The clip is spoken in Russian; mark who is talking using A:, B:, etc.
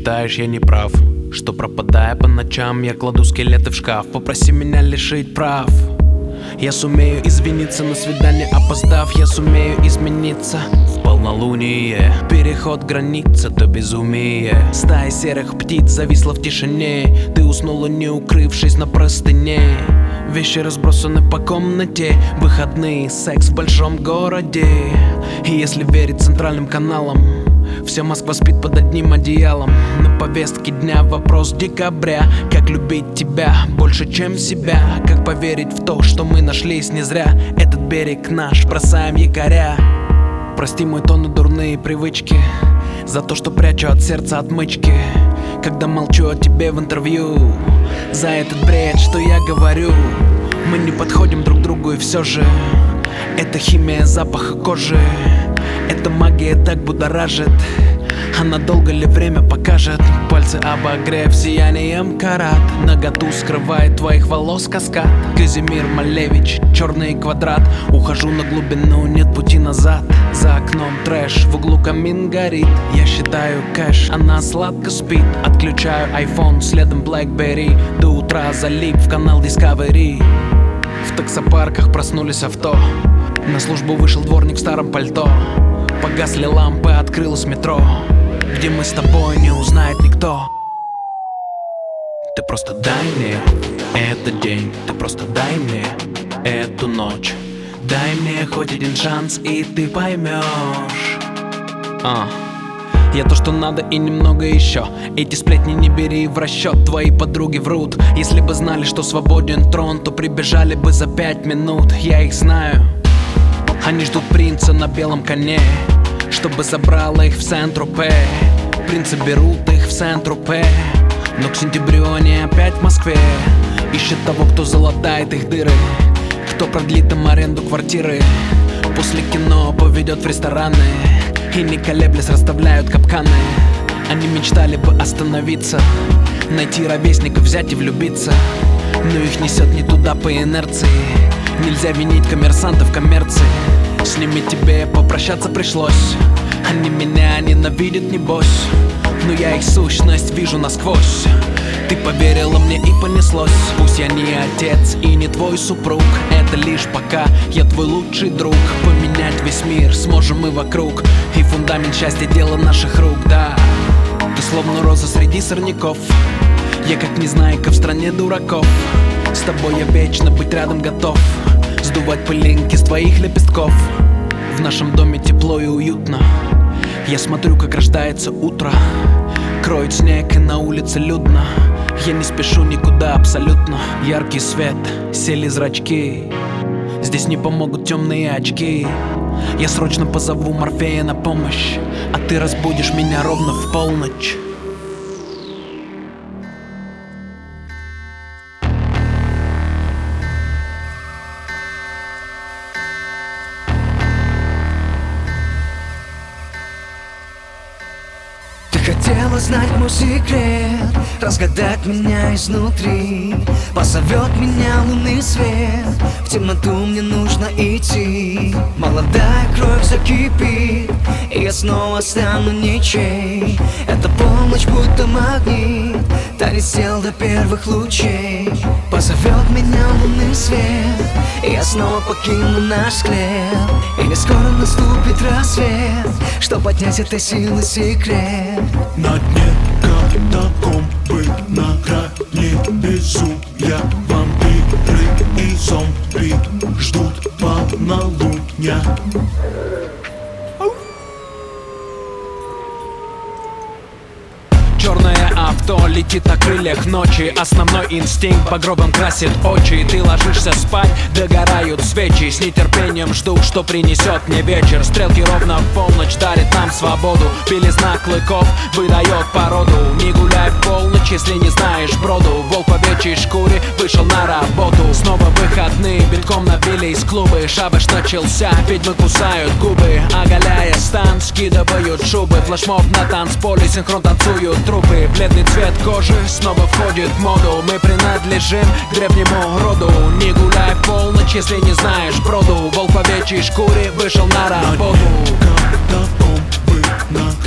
A: считаешь, я не прав, что пропадая по ночам, я кладу скелеты в шкаф. Попроси меня лишить прав. Я сумею извиниться, на свидание опоздав. Я сумею измениться в полнолуние. Переход границы, то безумие. Стая серых птиц зависла в тишине. Ты уснула, не укрывшись на простыне. Вещи разбросаны по комнате. Выходные, секс в большом городе. И если верить центральным каналам, вся Москва спит под одним одеялом. На повестке дня вопрос декабря: как любить тебя больше, чем себя? Как поверить в то, что мы нашлись не зря? Этот берег наш, бросаем якоря. Прости мой тон и дурные привычки, за то, что прячу от сердца отмычки, когда молчу о тебе в интервью. За этот бред, что я говорю. Мы не подходим друг другу, и все же это химия запаха кожи. Эта магия так будоражит, а надолго ли время покажет? Пальцы обогрев сиянием карат, наготу скрывает твоих волос каскад. Казимир Малевич, черный квадрат. Ухожу на глубину, нет пути назад. За окном трэш, в углу камин горит. Я считаю кэш, она сладко спит. Отключаю iPhone, следом BlackBerry. До утра залип в канал Discovery. В таксопарках проснулись авто. На службу вышел дворник в старом пальто. Погасли лампы, открылось метро, где мы с тобой не узнает никто. Ты просто дай мне этот день, ты просто дай мне эту ночь. Дай мне хоть один шанс, и ты поймешь. Я то, что надо, и немного еще. Эти сплетни не бери в расчет, твои подруги врут. Если бы знали, что свободен трон, то прибежали бы за 5 минут. Я их знаю. Они ждут принца на белом коне, чтобы забрала их в Сент-Тропе. Принцы берут их в Сент-Тропе, но к сентябрю они опять в Москве. Ищут того, кто залатает их дыры, кто продлит им аренду квартиры. После кино поведет в рестораны и не колеблясь расставляют капканы. Они мечтали бы остановиться, найти ровесников, взять и влюбиться, но их несет не туда по инерции. Нельзя винить коммерсантов в коммерции. С ними тебе попрощаться пришлось. Они меня ненавидят, небось, но я их сущность вижу насквозь. Ты поверила мне и понеслось. Пусть я не отец и не твой супруг, это лишь пока я твой лучший друг. Поменять весь мир сможем мы вокруг, и фундамент счастья дело наших рук, да. Ты словно роза среди сорняков, я как незнайка в стране дураков. С тобой я вечно быть рядом готов, сдувать пылинки с твоих лепестков. В нашем доме тепло и уютно. Я смотрю, как рождается утро. Кроет снег и на улице людно. Я не спешу никуда абсолютно. Яркий свет, сели зрачки. Здесь не помогут темные очки. Я срочно позову Морфея на помощь, а ты разбудишь меня ровно в полночь.
B: Хотела знать мой секрет, разгадать меня изнутри. Позовет меня лунный свет, в темноту мне нужно идти. Молодая кровь закипит, и я снова стану ничей. Это полночь будто магнит, танец тел до первых лучей. Позовет меня лунный свет, и я снова покину наш склеп. И не скоро наступит рассвет, чтоб поднять этой силы секрет.
C: На дне катакомбы, на грани безумия, вампиры и зомби ждут полнолуния.
A: Черное авто летит на крыльях ночи. Основной инстинкт багровым красит очи. Ты ложишься спать, догорают свечи. С нетерпением жду, что принесет мне вечер. Стрелки ровно в полночь дарят нам свободу. Белизна клыков выдает породу. Не гуляй в полночь, если не знаешь броду. Волк в овечьей шкуре вышел на работу. Снова выходные, битком набились клубы. Шабаш начался, ведьмы кусают губы. Оголяя стан, скидывают шубы. Флешмоб на танцполе, синхрон танцуют трупы. Бледный цвет кожи снова входит в моду. Мы принадлежим к древнему роду. Не гуляй в полночь, если не знаешь броду. Волк в овечьей шкуре вышел на работу.
C: Катакомбы, на